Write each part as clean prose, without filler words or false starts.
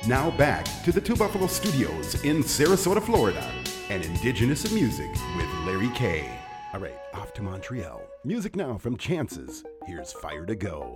Now back to the Two Buffalo Studios in Sarasota, Florida, and Indigenous Music with Larry K. All right, off to Montreal. Music now from Chances. Here's Fire to Go.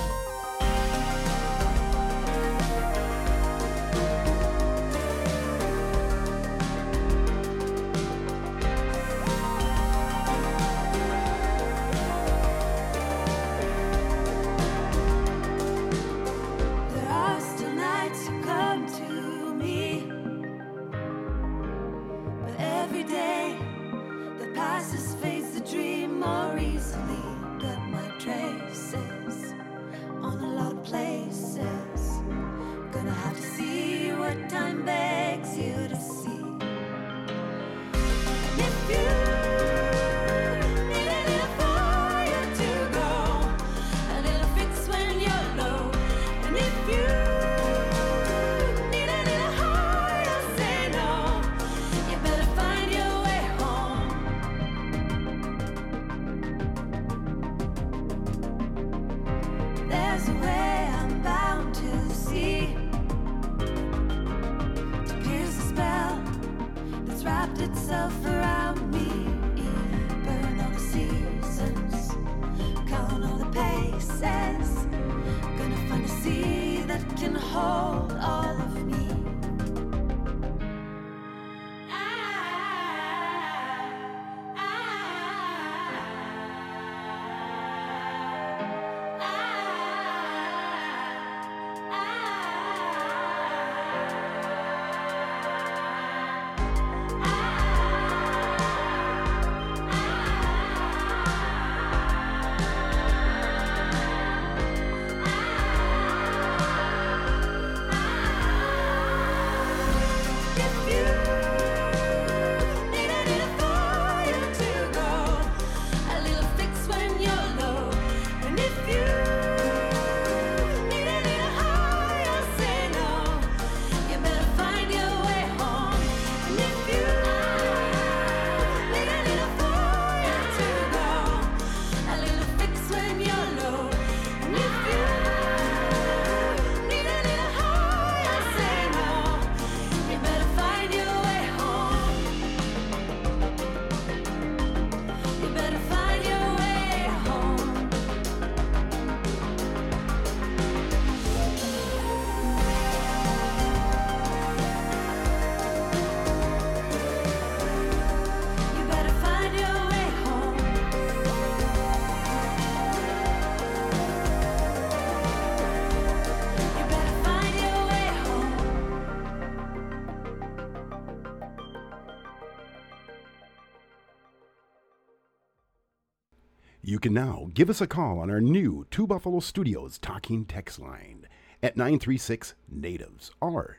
You can now give us a call on our new Two Buffalo Studios talking text line at 936-NATIVES or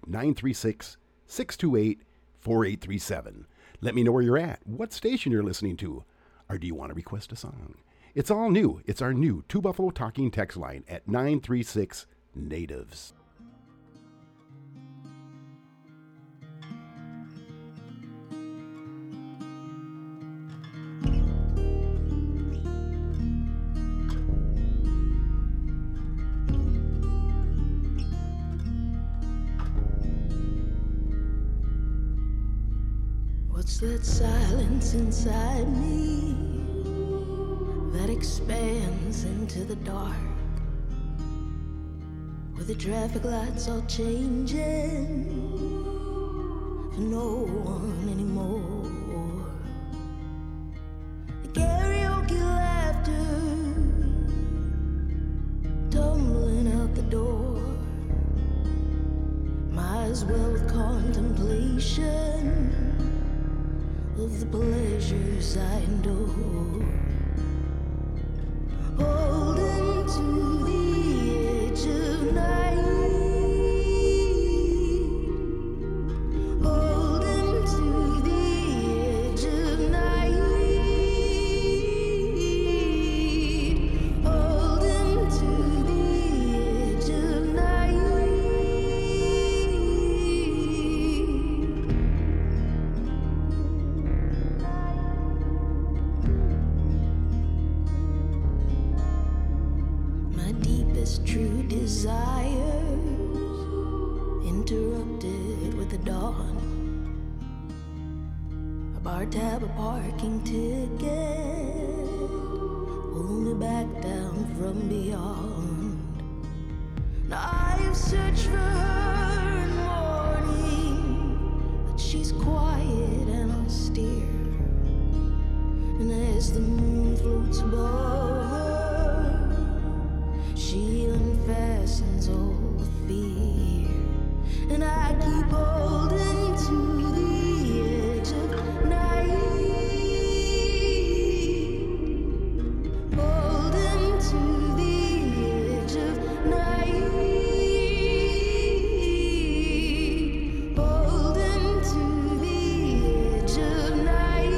936-628-4837. Let me know where you're at, what station you're listening to, or do you want to request a song? It's all new. It's our new Two Buffalo talking text line at 936-NATIVES. What's that silence inside me that expands into the dark, where the traffic lights are changing for no one anymore? The karaoke laughter tumbling out the door, might as well with contemplation of the pleasures I endure, holding to the edge of night, holding to the edge of night, holding to the edge of night. True desires interrupted with the dawn. A bar tab, a parking ticket, pull me back down from beyond. Now I have searched for her in morning, but she's quiet and austere. And as the moon floats above her, she unfastens all the fear. And I keep holding to the edge of night, holding to the edge of night, holding to the edge of night.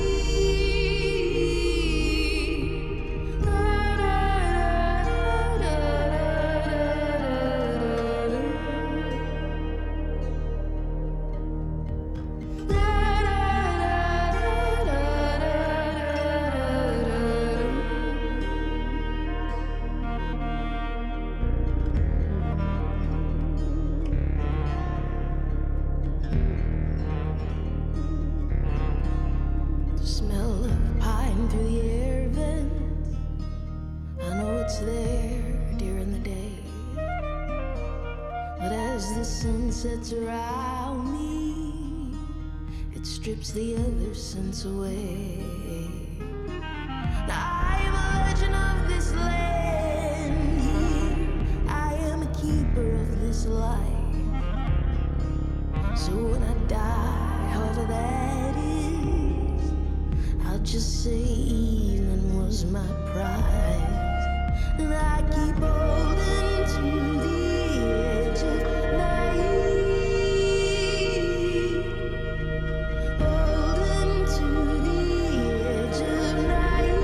The smell of pine through the air vents, I know it's there during the day, but as the sun sets around me, it strips the other sense away. Now I am a legend of this land here, I am a keeper of this life. So when I die, however that is, I'll just say evening was my prize. And I keep holding to the edge of night, holding to the edge of night,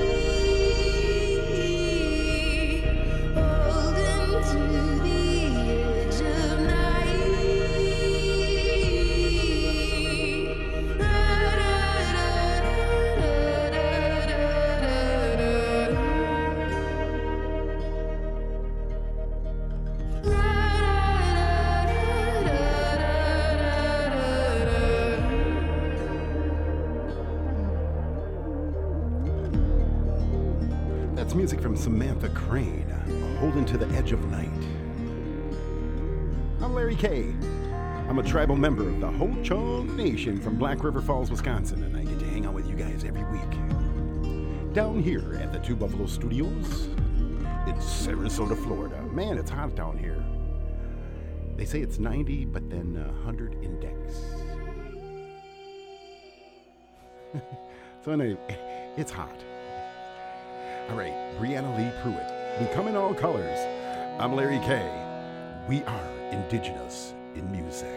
holding to the edge of That's music from Samantha Crane, Holding to the Edge of Night. I'm Larry K. I'm a tribal member of the Ho-Chunk Nation from Black River Falls, Wisconsin, and I get to hang out with you guys every week. Down here at the Two Buffalo Studios in Sarasota, Florida. Man, it's hot down here. They say it's 90, but then 100 index. So anyway, it's hot. All right, Brianna Lee Pruitt. We come in all colors. I'm Larry K. We are indigenous in music.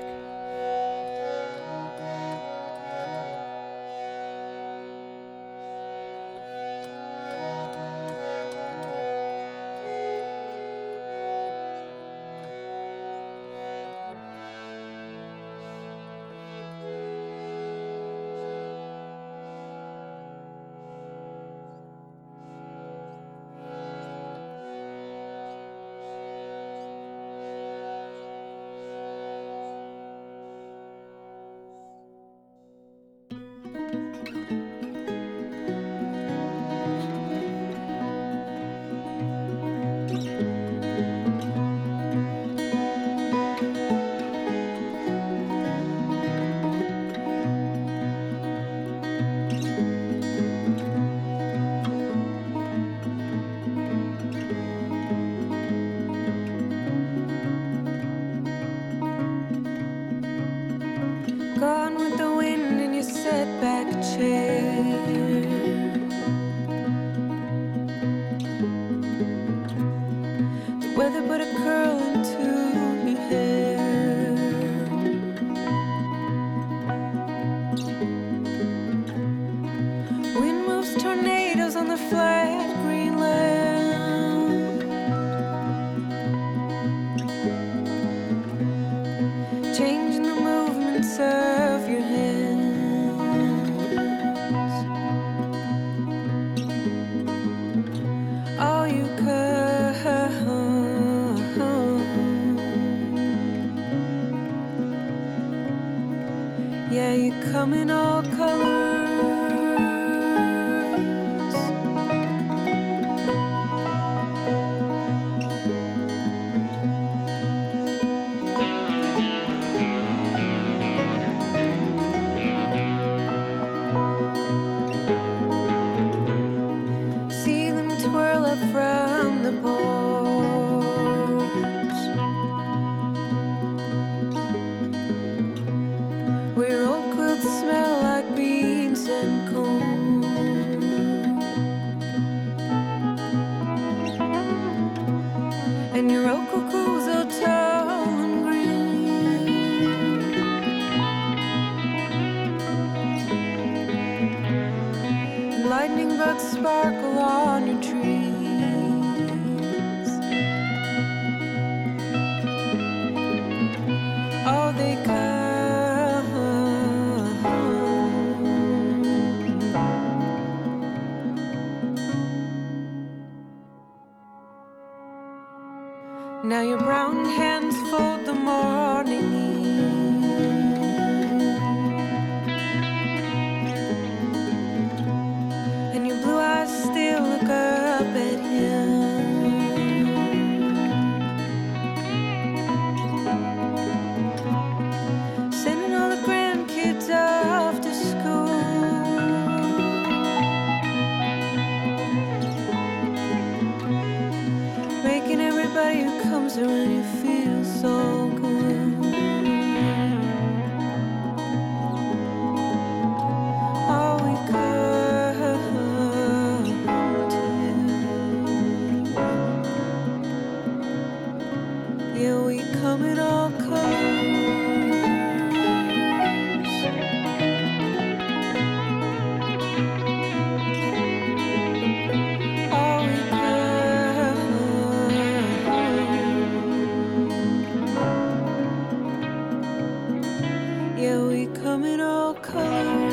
Gone with the wind in your setback chair. The weather put a curl into your hair. Wind moves tornadoes on the flat green land. Changing the movements of your hand. come in all colors. See them twirl up from the porch, where old quilts smell like beans and corn, and your old cuckoos are tall and green. And lightning bugs sparkle on your trees. Oh, they come. Now your brown hands fold the morning in, and your blue eyes still look up at him. Sending all the grandkids off to school, making everybody who comes around you feel so good. All we come to, yeah, we come in all colors. All we come, yeah, we come in all colors.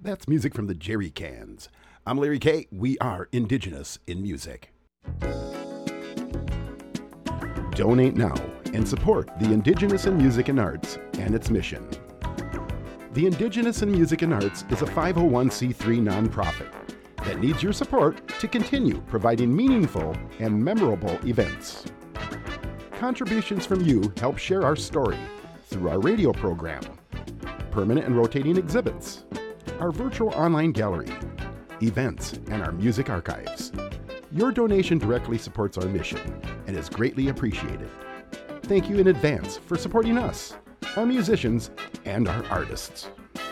That's music from the Jerry Cans. I'm Larry K. We are Indigenous in Music. Donate now and support the Indigenous in Music and Arts and its mission. The Indigenous in Music and Arts is a 501c3 nonprofit that needs your support to continue providing meaningful and memorable events. Contributions from you help share our story through our radio program, permanent and rotating exhibits, our virtual online gallery, events, and our music archives. Your donation directly supports our mission and is greatly appreciated. Thank you in advance for supporting us, our musicians, and our artists.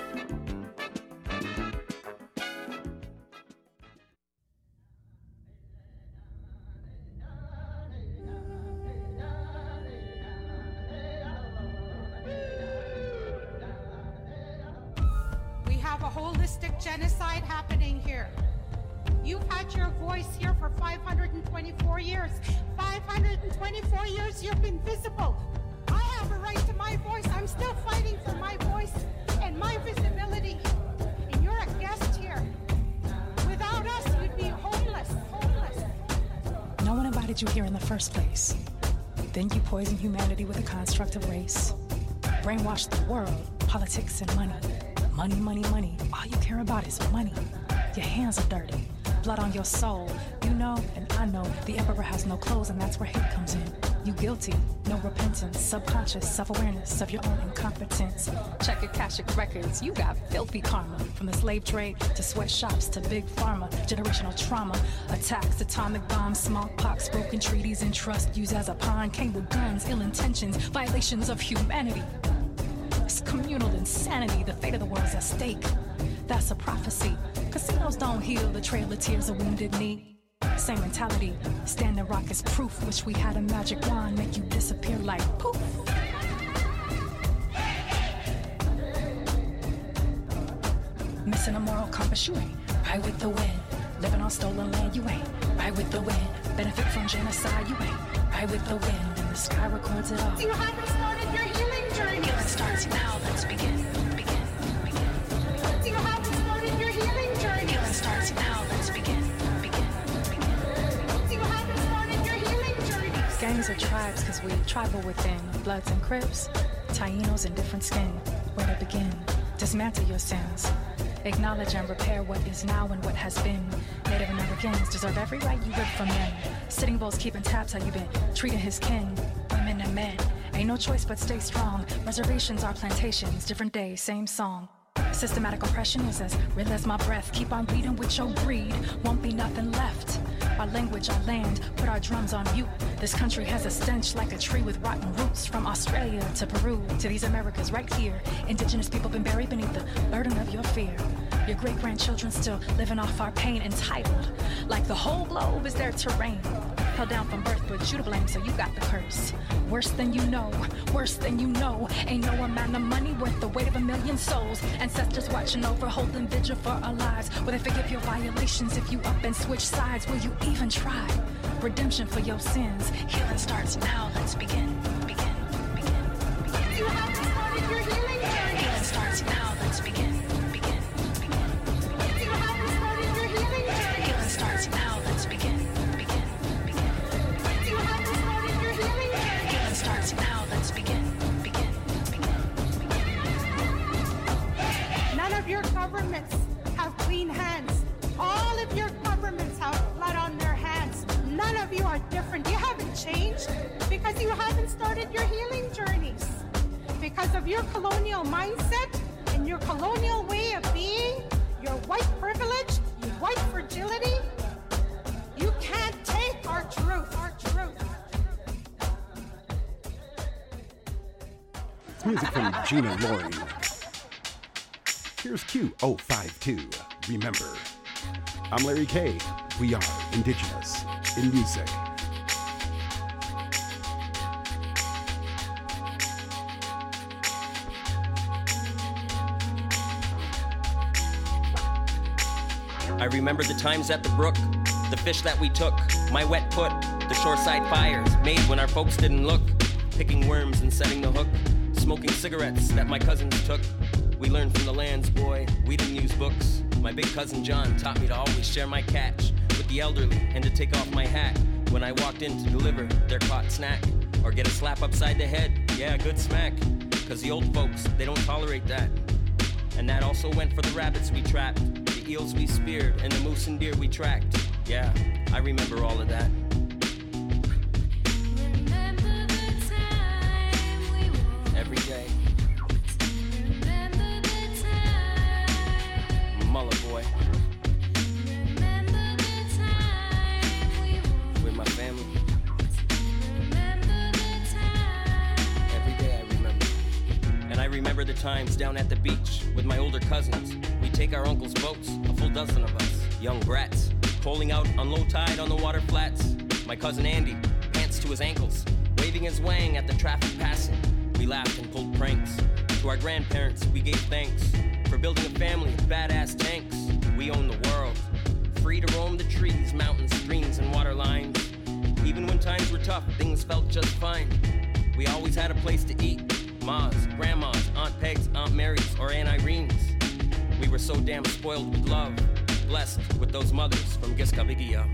We have a holistic genocide happening here. You've had your voice here for 524 years. 524 years you've been visible. I have a right to my voice. I'm still fighting for my voice and my visibility. And you're a guest here. Without us, you'd be homeless. No one invited you here in the first place. Then you poison humanity with a construct of race. Brainwash the world, politics and money. Money, money, money. All you care about is money. Your hands are dirty. Blood on your soul. You know, and I know, the emperor has no clothes, and that's where hate comes in. You guilty, no repentance, subconscious self-awareness of your own incompetence. Check Akashic records, you got filthy karma. From the slave trade to sweatshops to big pharma, generational trauma, attacks, atomic bombs, smallpox, broken treaties, and trust used as a pawn. Came with guns, ill intentions, violations of humanity. It's communal insanity, the fate of the world's at stake. That's a prophecy. Casinos don't heal the trail of tears of wounded knee. Same mentality. Standing rock is proof. Wish we had a magic wand, make you disappear like poof. Missing a moral compass, you ain't right with the wind. Living on stolen land, you ain't right with the wind. Benefit from genocide, you ain't right with the wind. And the sky records it all. You haven't started your healing journey. Healing starts now, let's begin. You haven't started your healing journey. Healing starts now, let's begin. You haven't started your healing journey. Gangs are tribes because we tribal within. Bloods and Crips, Tainos in different skin. Where to begin? Dismantle your sins. Acknowledge and repair what is now and what has been. Native Americans deserve every right you rip from them. Sitting Bulls keeping tabs how you been treating his kin. Women and men, ain't no choice but stay strong. Reservations are plantations, different day, same song. Systematic oppression is as real as my breath. Keep on bleeding with your greed, won't be nothing left. Our language, our land, put our drums on mute. This country has a stench like a tree with rotten roots. From Australia to Peru to these Americas right here. Indigenous people been buried beneath the burden of your fear. Your great-grandchildren still living off our pain, entitled like the whole globe is their terrain. Held down from birth, but you to blame, so you got the curse. Worse than you know, worse than you know. Ain't no amount of money worth the weight of 1,000,000 souls. Ancestors watching over, holding vigil for our lives. Will they forgive your violations if you up and switch sides? Will you even try? Redemption for your sins. Healing starts now, let's begin. You haven't started your healing journey. Healing starts now, let's begin. You haven't started your healing journey. Healing starts now, let's begin. You haven't started your healing journey. Healing starts now, let's begin. None of your governments have clean hands. All of your governments have blood on their hands. None of you are different. You haven't changed because you haven't started your healing journeys. Because of your colonial mindset and your colonial way of being, your white privilege, your white fragility, you can't take our truth. It's music from Gina Loring. Here's Q052. Remember, I'm Larry K. We are Indigenous in Music. I remember the times at the brook, the fish that we took, my wet foot, the shoreside fires made when our folks didn't look, picking worms and setting the hook, smoking cigarettes that my cousins took, We learned from the lands, boy. We didn't use books. My big cousin John taught me to always share my catch with the elderly and to take off my hat when I walked in to deliver their caught snack or get a slap upside the head. Yeah, good smack. Cause the old folks, they don't tolerate that. And that also went for the rabbits we trapped, the eels we speared, and the moose and deer we tracked. Yeah, I remember all of that. Remember the time we walked. Every day. Remember the time. Muller boy. Remember the time we walked. With my family. Remember the time. Every day I remember. And I remember the times down at the beach with my older cousins. We'd take our uncle's boats, a full dozen of us, young brats, poling out on low tide on the water flats. My cousin Andy, pants to his ankles, waving his wang at the traffic passing. We laughed and pulled pranks. To our grandparents, we gave thanks for building a family of badass tanks. We own the world, free to roam the trees, mountains, streams, and water lines. Even when times were tough, things felt just fine. We always had a place to eat. Ma's, Grandma's, Aunt Peg's, Aunt Mary's, or Aunt Irene's. We were so damn spoiled with love, blessed with those mothers from Giskavigia.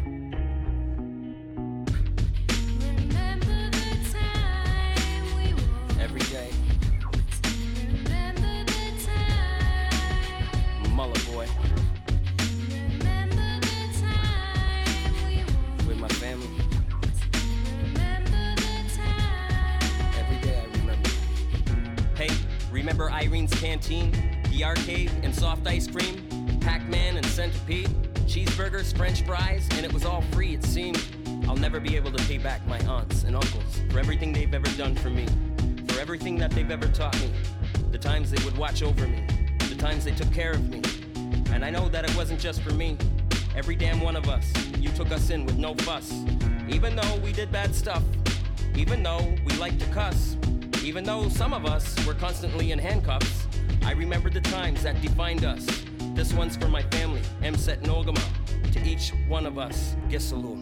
Remember the time we walked. Every day, Remember the time. Muller boy, Remember the time we walked. with my family. Remember the time. Every day I remember. Hey, remember Irene's Canteen? The arcade and soft ice cream? Pac-Man and Centipede? Cheeseburgers, French fries, and it was all free, it seemed. I'll never be able to pay back my aunts and uncles for everything they've ever done for me, for everything that they've ever taught me, the times they would watch over me, the times they took care of me. And I know that it wasn't just for me. Every damn one of us, you took us in with no fuss. Even though we did bad stuff, even though we liked to cuss, even though some of us were constantly in handcuffs, I remember the times that defined us. This one's for my family, Mset Nogama. To each one of us, Gisalu.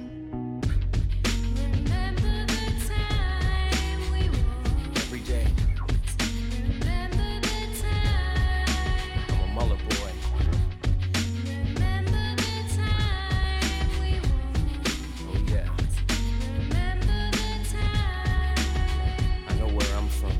Remember the time we walked. Every day, Remember the time. I'm a Muller boy. Remember the time we walked. Oh yeah, Remember the time. I know where I'm from.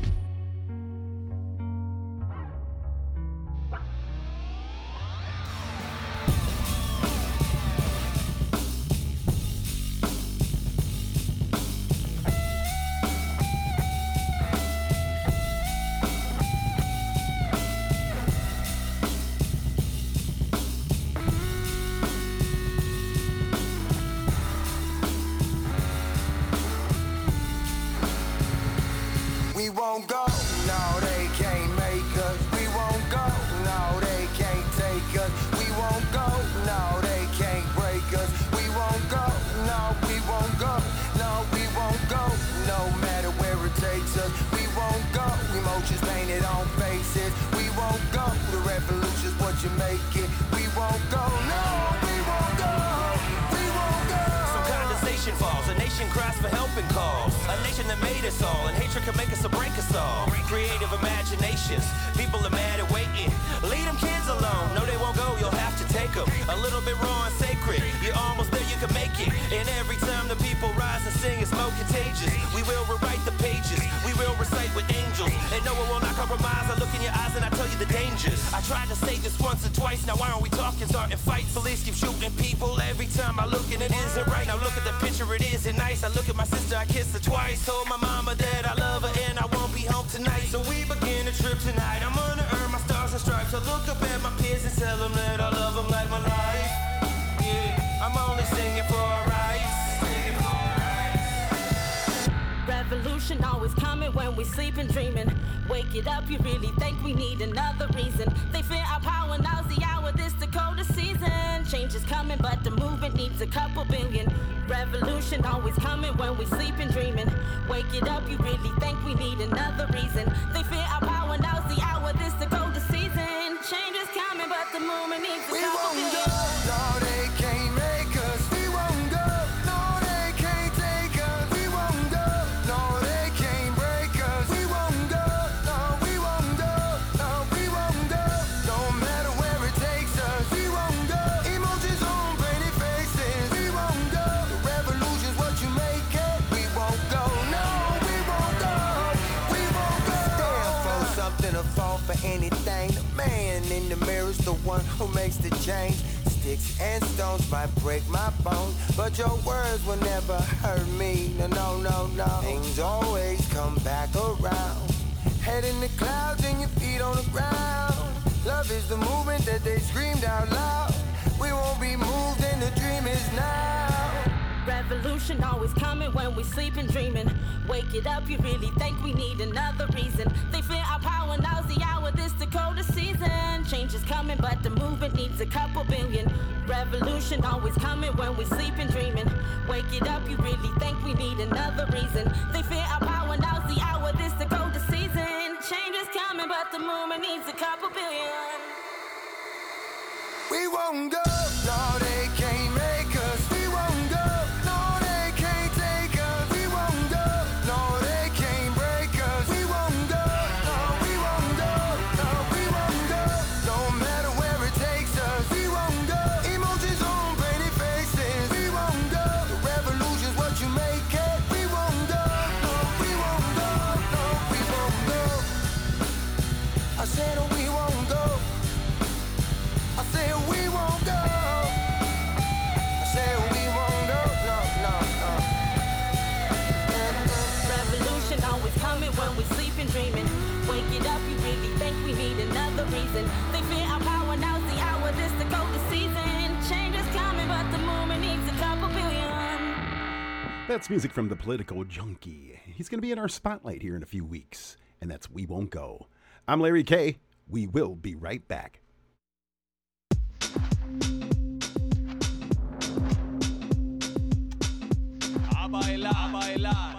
We won't go, no, they can't make us. We won't go, no, they can't take us. We won't go, no, they can't break us. We won't go, no, we won't go, no, we won't go, no matter where it takes us. We won't go, emotions painted on faces. We won't go, the revolution's what you make it. We won't go, no, we won't go, we won't go. Some condensation falls, a nation cries for help and calls. A nation that made us all, and hatred can make us or break us all. Creative imaginations, people are mad and waiting. Leave them kids alone, no they won't go, you'll have to take them. A little bit raw and sacred, you're almost there, you can make it. And every time the people rise and sing, it's more contagious. We will rewrite the pages, we will recite with angels. And no one will not compromise, I look in your eyes and I tell you the dangers. I tried to say this once or twice, now why aren't we talking, starting fights? Police keep shooting people every time I look and it isn't right. Now look at the picture, it isn't nice. I look at my sister, I kissed her twice. Told my mama that I love her and I won't be home tonight. So we begin a trip tonight, I'm gonna earn my stars and stripes. I look up at my peers and tell them that I love them like my life. Yeah, I'm only singing for our rights. Revolution always coming when we sleep and dreaming. Wake it up, you really think we need another reason. They fear our power, now's the hour, this the coldest season. Change is coming, but the movement needs a couple billion. Revolution always coming when we sleep and dreaming. Wake it up, you really think we need another reason. They fear our power, now's the hour, this the coldest season. Change is coming, but the movement needs a couple billion. We won't go, no they can't make us. We won't go, no they can't take us. We won't go, no they can't break us. We won't go, no we won't go, no we won't go. fall for anything. The man in the mirror's the one who makes the change. Sticks and stones might break my bones, but your words will never hurt me. No, no, no, no. Things always come back around. Head in the clouds and your feet on the ground. Love is the movement that they screamed out loud. We won't be moved and the dream is now. Revolution always coming when we sleep and dreaming. Wake it up, you really think we need another reason. They fear our power, now's the hour, this the coldest season. Change is coming, but the movement needs a couple billion. Revolution always coming when we sleep and dreaming. Wake it up, you really think we need another reason. They fear our power, now's the hour, this the coldest season. Change is coming, but the movement needs a couple billion. We won't go, no, they can't make us. We won't go, no, they can't take us. We won't go, no, they can't break us. We won't go, no, we won't go, no, we won't go. No matter where it takes us, we won't go. Emotions on pretty faces, we won't go. The revolution's what you make it. We won't go, no, we won't go, no, we won't go. I said we won't go. I said we won't go. I said we won't go. No, no, no. Revolution always coming when we sleep and dreaming. Wake it up, you really think we need another reason. They fear our power, now's the hour, this the coldest season. Change is coming, but the movement needs a couple billion. That's music from the Political Junkie. He's going to be in our spotlight here in a few weeks, and that's We Won't Go. I'm Larry K. We will be right back. A bailar, a bailar.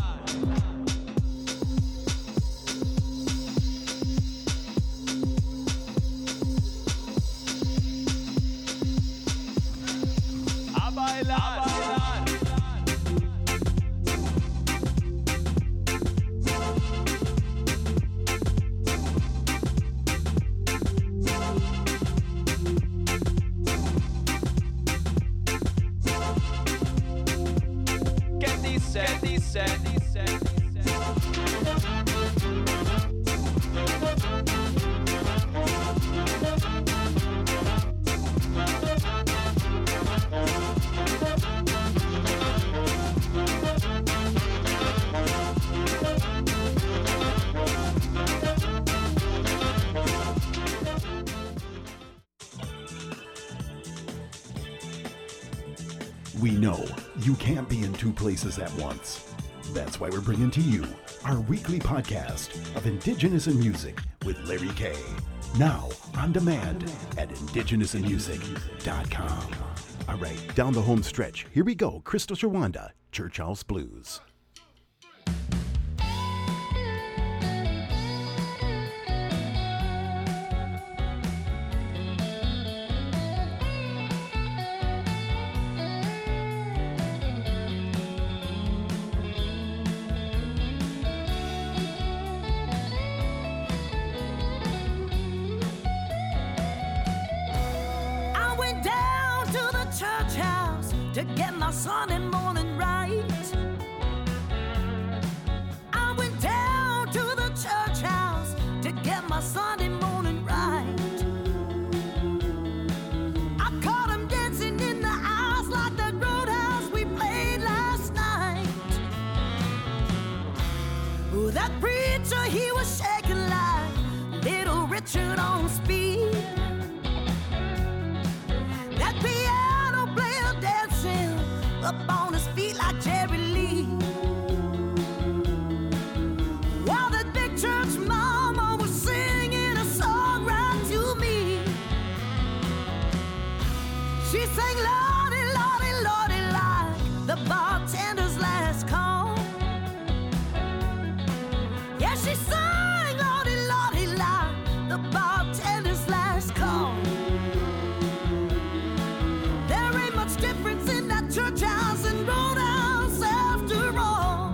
A bailar, a bailar. We know you can't be in two places at once. That's why we're bringing to you our weekly podcast of Indigenous in Music with Larry K. Now on demand at indigenousinmusic.com. All right, down the home stretch. Here we go. Crystal Shawanda, Church House Blues. To get my Sunday morning right, I went down to the church house to get my Sunday morning right. I caught him dancing in the house like the roadhouse we played last night. Oh, that preacher, he was shaking like Little Richard on speed. That piano player dancing up on his feet like Jerry Lee. While that big church mama was singing a song right to me. She sang Lordy, Lordy, Lordy like the bartender's last call. Yeah, she sang Lordy, Lordy like the bartender's last call. There ain't much difference in that church house and roadhouse after all.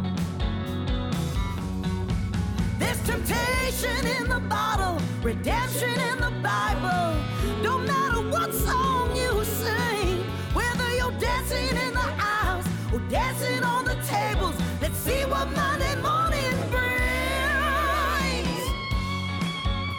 There's temptation in the bottle, redemption in the Bible. No matter what song you sing, whether you're dancing in the aisles or dancing on the tables, let's see what Monday morning brings.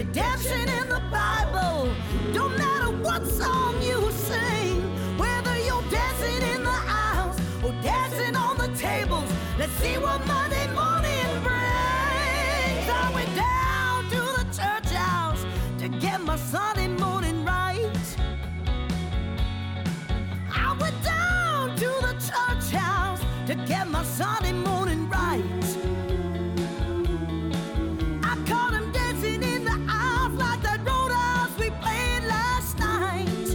redemption in the Bible. Don't matter what song you sing, whether you're dancing in the aisles or dancing on the tables. Let's see what Monday morning brings. I went down to the church house to get my Sunday morning right. I went down to the church house to get my Sunday morning right. I caught him dancing in the aisles like that roadhouse we played last night.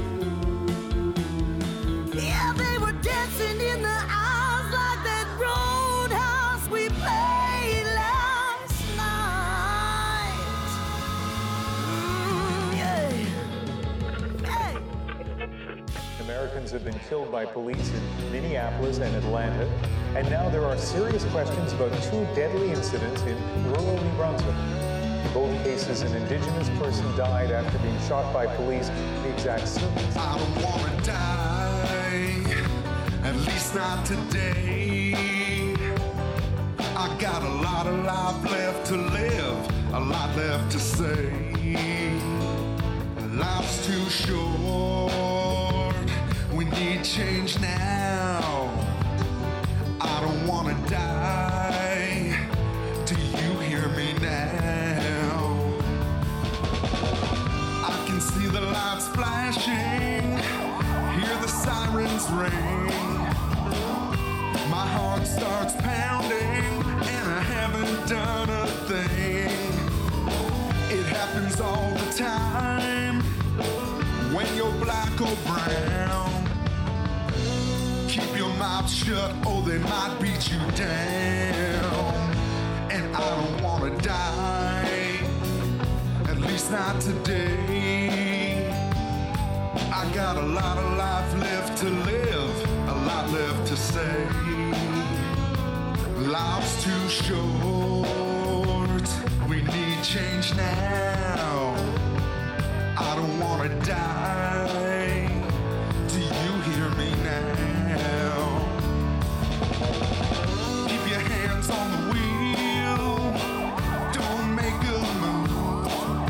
Yeah, they were dancing in the aisles like that roadhouse we played last night. Yeah. Hey. Americans have been killed by police in Minneapolis and Atlanta, and now there are serious questions about two deadly incidents in rural New Brunswick. In both cases, an Indigenous person died after being shot by police. The exact circumstances. I don't wanna die, at least not today. I got a lot of life left to live, a lot left to say. Life's too short, we need change now. I don't wanna die, do you hear me now? I can see the lights flashing, hear the sirens ring. My heart starts pounding and I haven't done a thing. It happens all the time when you're black or brown. Keep your mouth shut or they might beat you down. And I don't wanna die, at least not today. I got a lot of life left to live, a lot left to say. Life's too short, we need change now. I don't wanna die, do you hear me now? Keep your hands on the wheel, don't make a move.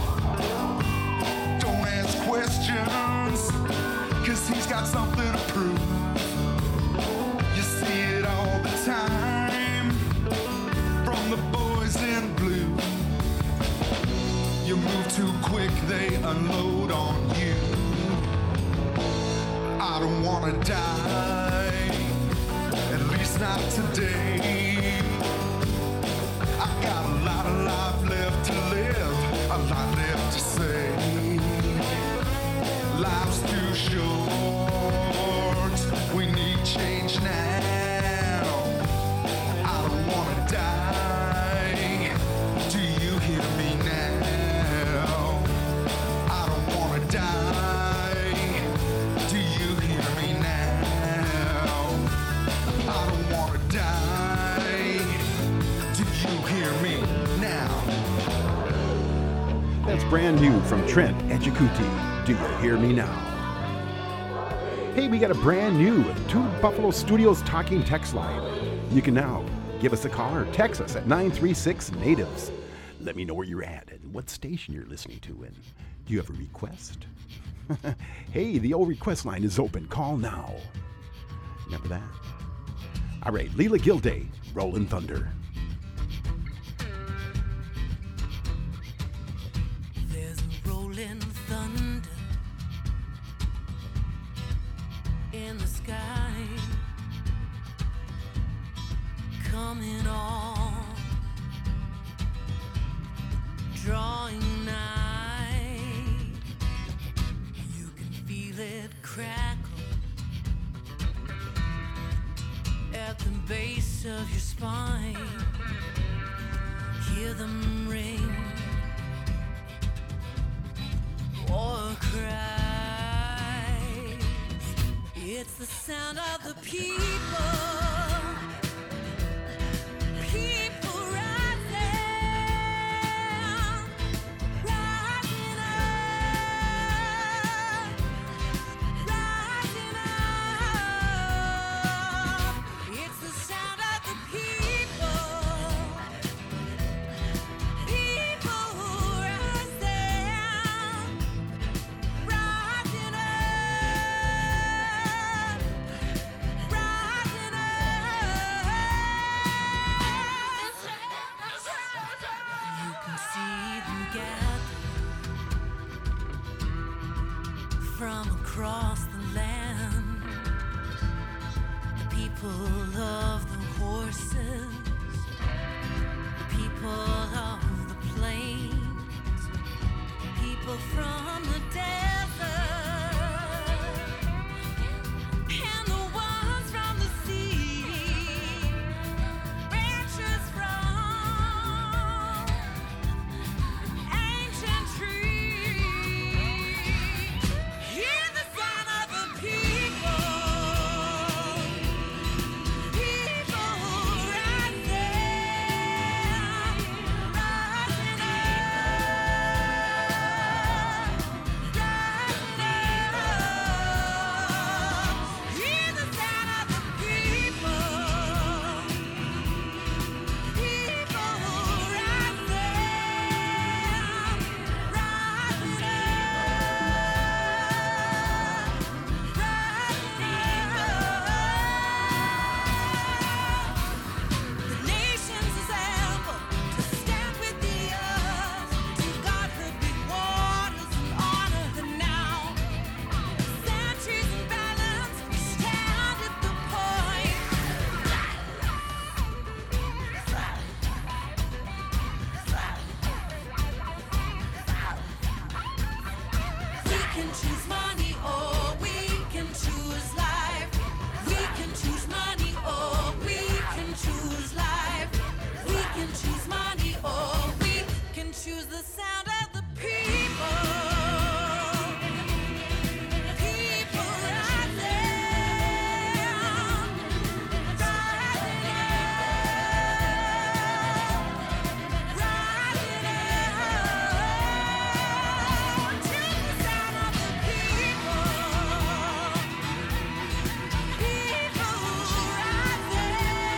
Don't ask questions, cause he's got something to prove. You see it all the time, from the boys in blue. You move too quick, they unload on you. I don't wanna die, at least not today. I got a lot of life left to live, a lot left to say. Life's too short, we need change now. I don't wanna die, do you hear me now? I don't wanna die, do you hear me now? I don't wanna die, do you hear me now? That's brand new from Trent Echakuti. Do you hear me now? Hey, we got a brand new Two Buffalo Studios talking text line. You can now give us a call or text us at 936-NATIVES. Let me know where you're at and what station you're listening to, and do you have a request? Hey, the old request line is open. Call now. Remember that? All right, Leela Gilday, Rollin' Thunder. There's a rolling thunder in the sky, coming on, drawing nigh. You can feel it crackle at the base of your spine. Hear them ring or cries. It's the sound of the people. People rising, rising up, rising up. It's the sound of the people. People rising. from across the land, the people of the horses, the people of the plains, people from the desert, and the ones from the sea, branches from ancient trees. Hear the sound of the people, people rising, rising up, rising up. Hear the sound of the people, people rising, rising up. The nations assemble to stand with the earth. To God the big waters and honor the now. Centuries and balance stand at the point. We can choose money or we can choose life. We can choose money or we can choose life. We can choose money or we can choose the sound of the people. People rising, rising up, rising up. To the sound of the people, people rising,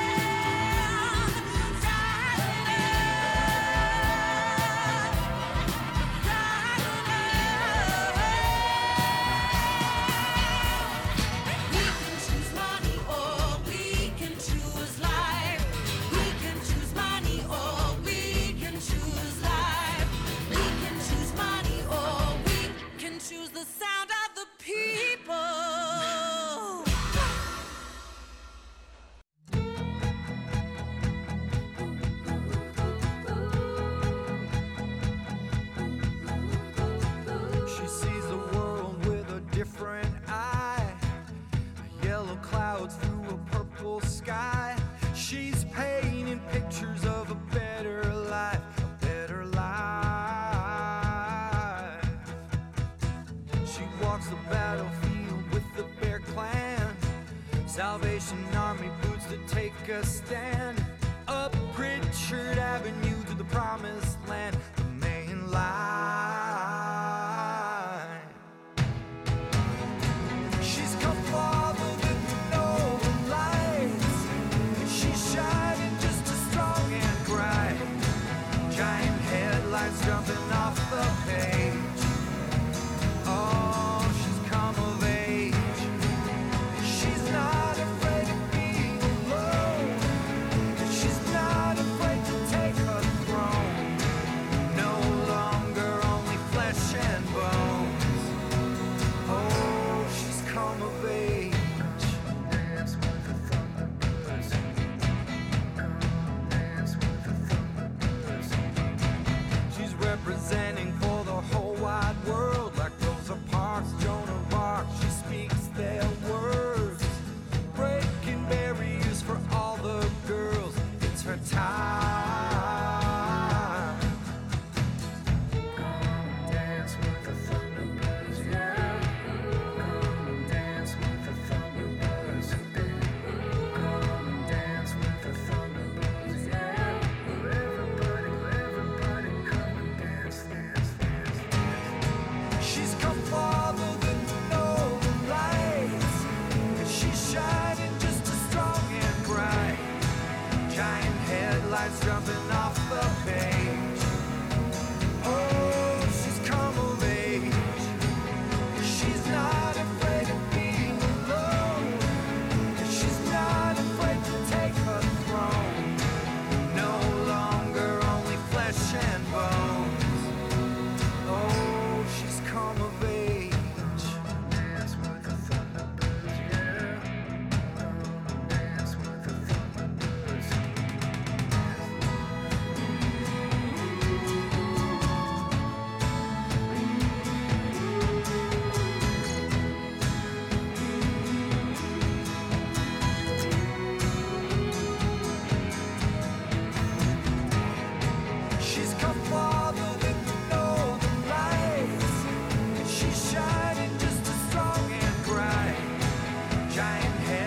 we can choose money or we can choose life. We can choose money or we can choose life. We can choose money or we can choose the sound of the people. She sees the world with a different eye. Yellow clouds through a purple sky. She's painting pictures of a better life, a better life. She walks the battlefield with the Bear Clan. Salvation Army boots to take a stand. Up Pritchard Avenue to the promised land, the main line. She's come farther than the northern lights. She's shining just as strong and bright. Giant headlights jumping off the page. Oh, she's come of age. She's not afraid of being alone. She's not afraid to take her throne.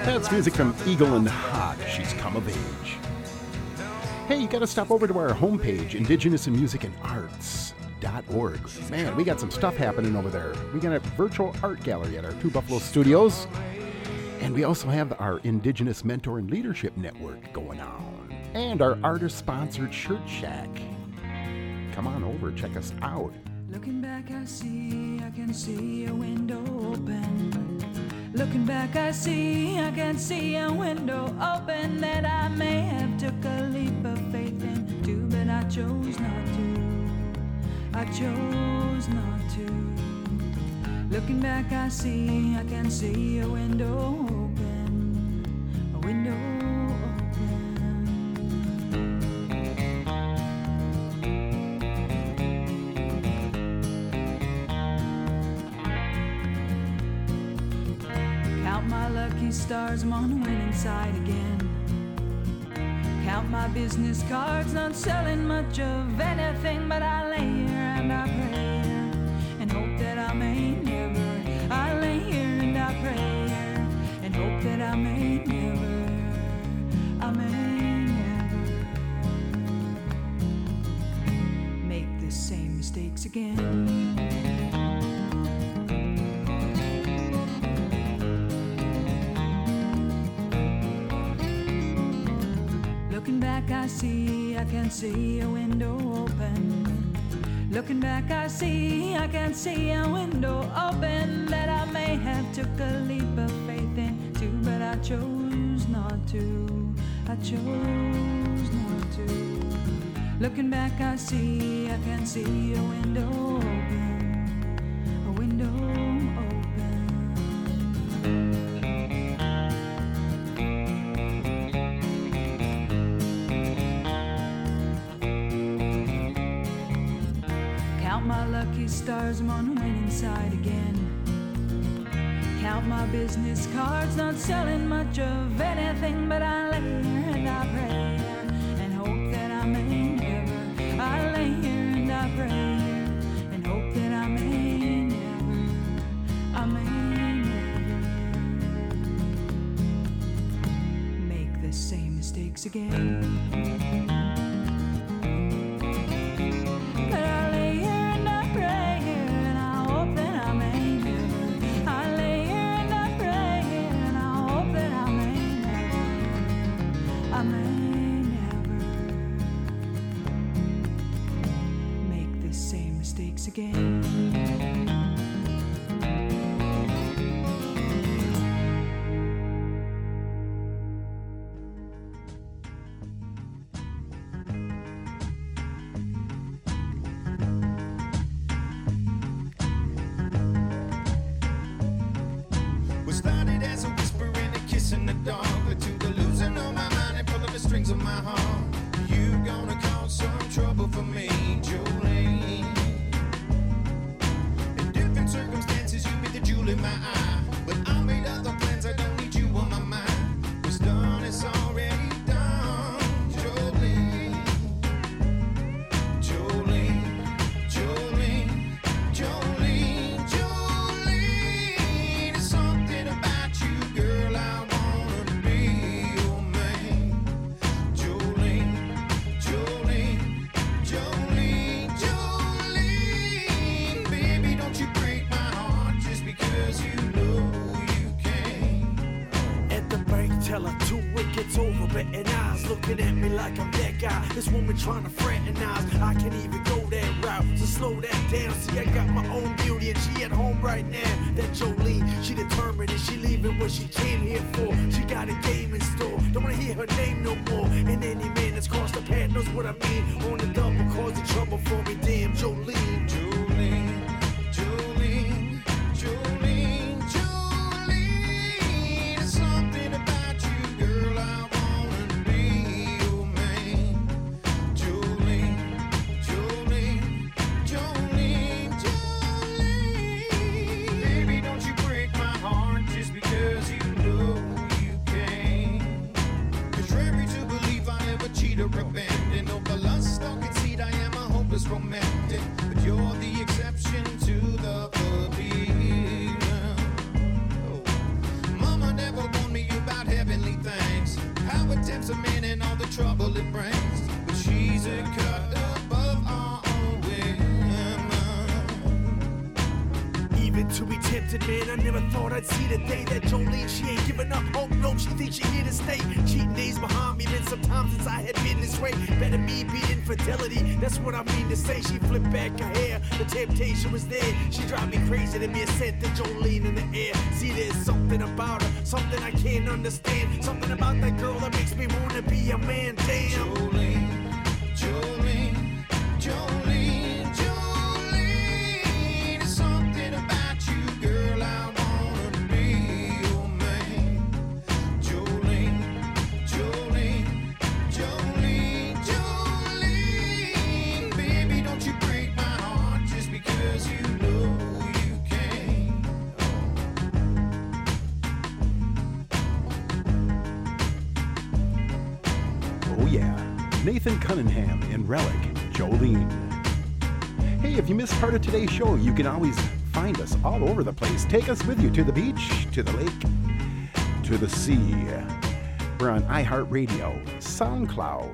That's music from Eagle and Hot. She's come of age. Hey, you got to stop over to our homepage, indigenousinmusicandarts.org. Man, we got some stuff happening over there. We got a virtual art gallery at our Two Buffalo studios. And we also have our Indigenous Mentor and Leadership Network going on. And our artist-sponsored Shirt Shack. Come on over, check us out. Looking back, I can see a window open. Looking back, I can see a window open that I may have took a leap of faith into, but I chose not to. I chose not to. Looking back, I can see a window open. A window open. Stars, I'm on the winning side again. Count my business cards, not selling much of anything, but I lay here and I pray and hope that I may never. I lay here and I pray and hope that I may never. I may never make the same mistakes again. I can see a window open. Looking back, I can see a window open that I may have took a leap of faith into, but I chose not to. I chose not to. Looking back, I can see a window open. A window open. Stars, I'm on the winning side again. Count my business cards, not selling much of anything, but I lay here and I pray and hope that I may never. I lay here and I pray and hope that I may never. I may never make the same mistakes again. Again. What started as a whisper and a kiss in the dark, but to the losing of my mind and pulling the strings of my heart. You gonna cause some trouble for me, Jolene. Circumstances, you be the jewel in my eye, but I made other plans. I don't need you on my mind. What's done is already done. Jolene, Jolene, Jolene, Jolene, Jolene. There's something about you, girl. I wanna be your man. Jolene, Jolene, Jolene, Jolene. Baby, don't you break my heart just because you know you can. At the bank teller, 2 wickets over, betting eyes looking at me like I'm that guy. This woman trying to fraternize, I can't even go that route, so slow that down. See, I got my own beauty and she at home right now. That Jolene, she determined and she leaving what she came here for. She got a game in store, don't wanna hear her name no more. And any man that's crossed the path knows what I mean. On the double, causing trouble for me, damn Jolene. Jolene, Jolene, Jolene, Jolene. There's something about you, girl. I wanna be your man. Jolene, Jolene, Jolene, Jolene. Baby, don't you break my heart just because you know you can. Contrary to belief, I never cheat or abandon. Over lust or conceit, I am a hopeless romantic. to be tempted, man. I never thought I'd see the day that Jolene, she ain't giving up hope. No, she thinks she here to stay. Cheating days behind me, been some time since I had been this way. Better me be infidelity, that's what I mean to say. She flipped back her hair, the temptation was there. She drive me crazy to be a scent of Jolene in the air. See, there's something about her, something I can't understand. Something about that girl that makes me wanna be a man. Damn. Jolene, Jolene, Jolene, Jolene. There's something about you, girl, I wanna be your man. Jolene, Jolene, Jolene, Jolene. Baby, don't you break my heart just because you know you can. Oh yeah, Nathan Cunningham in Relic, Jolene. Hey, if you missed part of today's show, you can always find us all over the place. Take us with you to the beach, to the lake, to the sea. We're on iHeartRadio, SoundCloud,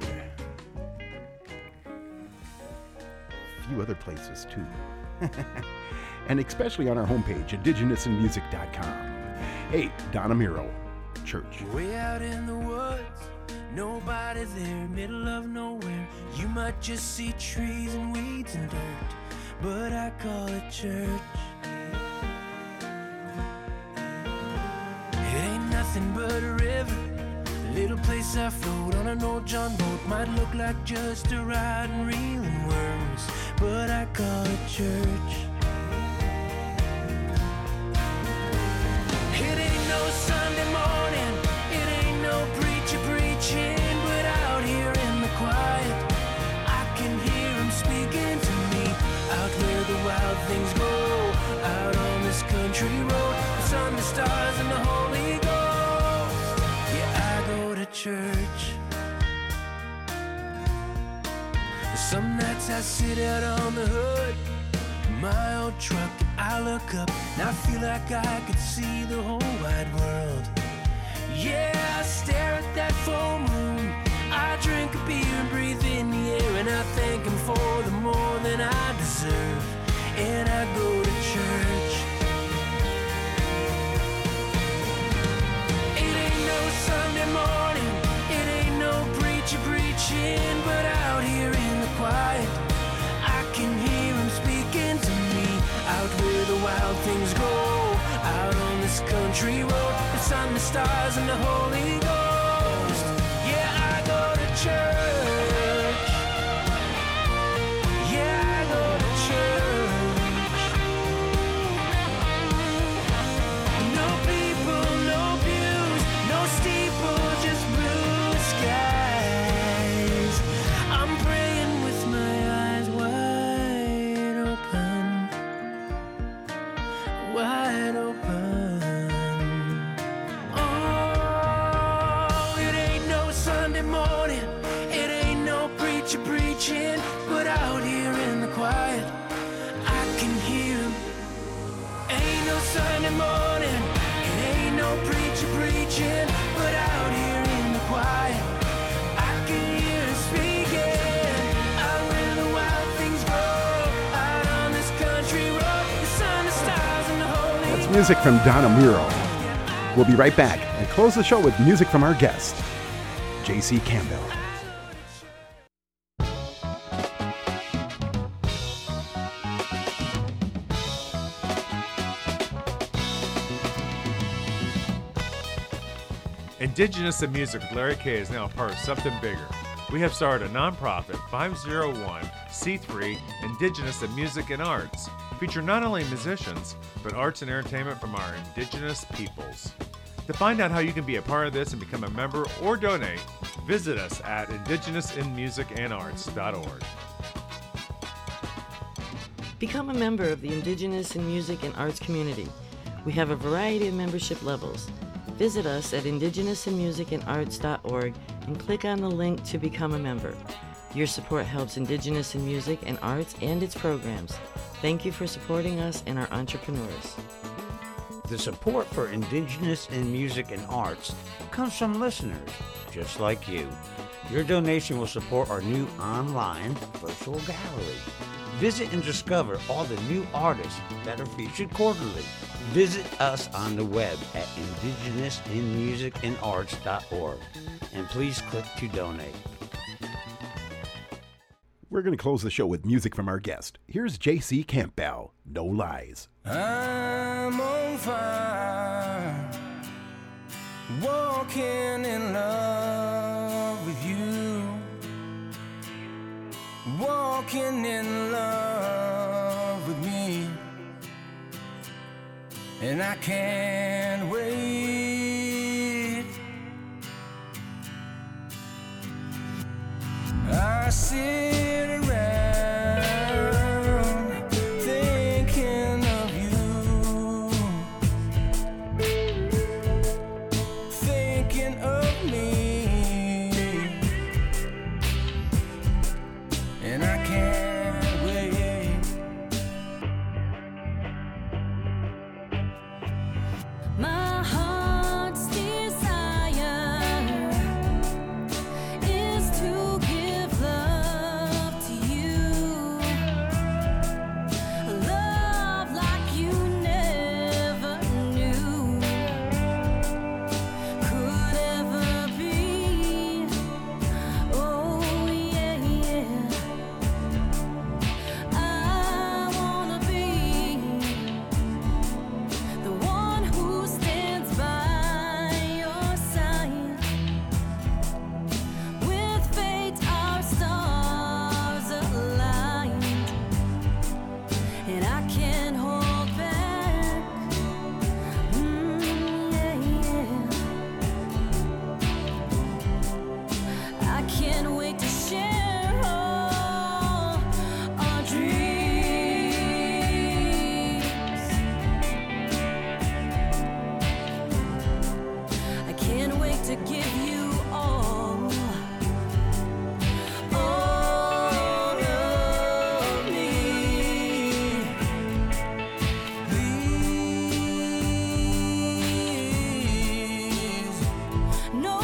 a few other places too. And especially on our homepage, indigenousinmusic.com. Hey, Donna Miro, Church. Way out in the woods, nobody there, middle of nowhere. You might just see trees and weeds and dirt, but I call it church. It ain't nothing but a river, a little place I float on an old John boat. Might look like just a ride and reeling worms, but I call it church. It ain't no Sunday morning, it ain't no preacher preaching, but out here in the quiet, I can hear him speaking to me. Out where the wild things go, out on this country road, the sun, the stars, and the Holy Ghost. Yeah, I go to church. Some nights I sit out on the hood of my old truck, I look up and I feel like I could see the whole wide world. Yeah, I stare at that full moon, I drink a beer and breathe in the air, and I thank him for the more than I deserve, and I go to church. It ain't no Sunday morning, it ain't no preacher preaching, but out here in the quiet, I can hear him speaking to me. Out where the wild things go, out on this country road, the sun, the stars, and the Holy Ghost. Yeah, I go to church. Yeah, I go to church. No people, no pews, no steeple, just blue skies. I'm praying with my eyes wide open. Wide open. Oh, it ain't no Sunday morning, it ain't no preacher preaching, but out here in the quiet, I can hear him. Ain't no Sunday morning, it ain't no preacher preaching, but out here in the quiet, I can hear him speaking. Out where the wild things grow, out on this country road, the sun, the stars, and the Holy That's music from Donna Miro. We'll be right back and close the show with music from our guest, J.C. Campbell. Indigenous in Music with Larry K is now a part of something bigger. We have started a nonprofit 501c3 Indigenous in Music and Arts, featuring not only musicians, but arts and entertainment from our indigenous peoples. To find out how you can be a part of this and become a member or donate, visit us at indigenousinmusicandarts.org. Become a member of the Indigenous in Music and Arts community. We have a variety of membership levels. Visit us at indigenousinmusicandarts.org and click on the link to become a member. Your support helps Indigenous in Music and Arts and its programs. Thank you for supporting us and our entrepreneurs. The support for Indigenous in Music and Arts comes from listeners just like you. Your donation will support our new online virtual gallery. Visit and discover all the new artists that are featured quarterly. Visit us on the web at indigenousinmusicandarts.org and please click to donate. We're going to close the show with music from our guest. Here's J.C. Campbell, No Lies. I'm on fire, walking in love with you, walking in love with me, and I can't wait. I sit around thinking of you, thinking of me, and I can't wait. My heart's desire is to give love to you, love like you never knew could ever be. Oh yeah, yeah. I wanna be the one who stands by your side. With fate our stars aligned, and I can't hold back. Yeah, yeah. I can't wait to share all our dreams. I can't wait to give you all of me. Please, no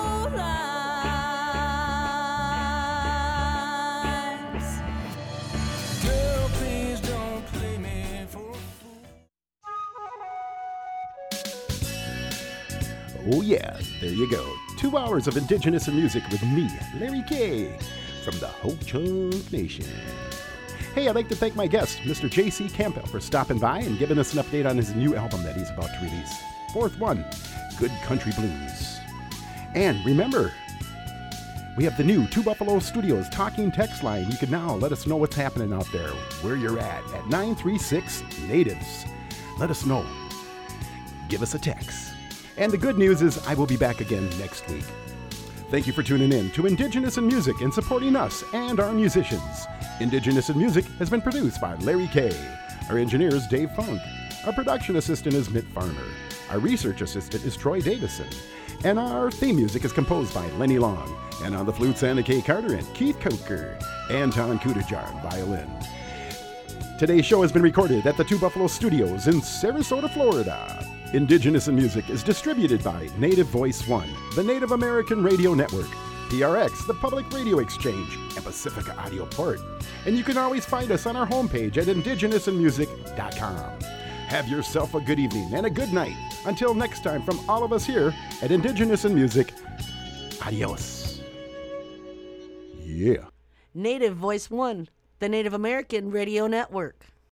lies. Girl, please don't play me for a fool. Oh yeah, there you go. 2 hours of Indigenous and music with me, Larry K, from the Ho-Chunk Nation. Hey, I'd like to thank my guest, Mr. J.C. Campbell, for stopping by and giving us an update on his new album that he's about to release. Fourth one, Good Country Blues. And remember, we have the new Two Buffalo Studios talking text line. You can now let us know what's happening out there, where you're at 936-NATIVES. Let us know. Give us a text. And the good news is I will be back again next week. Thank you for tuning in to Indigenous in Music and supporting us and our musicians. Indigenous in Music has been produced by Larry K. Our engineer is Dave Funk. Our production assistant is Mitt Farmer. Our research assistant is Troy Davison. And our theme music is composed by Lenny Long. And on the flutes, Anna K. Carter and Keith Coker. Anton Kudajar on violin. Today's show has been recorded at the Two Buffalo Studios in Sarasota, Florida. Indigenous in Music is distributed by Native Voice One, the Native American Radio Network, PRX, the Public Radio Exchange, and Pacifica Audio Port. And you can always find us on our homepage at indigenousinmusic.com. Have yourself a good evening and a good night. Until next time, from all of us here at Indigenous in Music, adios. Yeah. Native Voice One, the Native American Radio Network.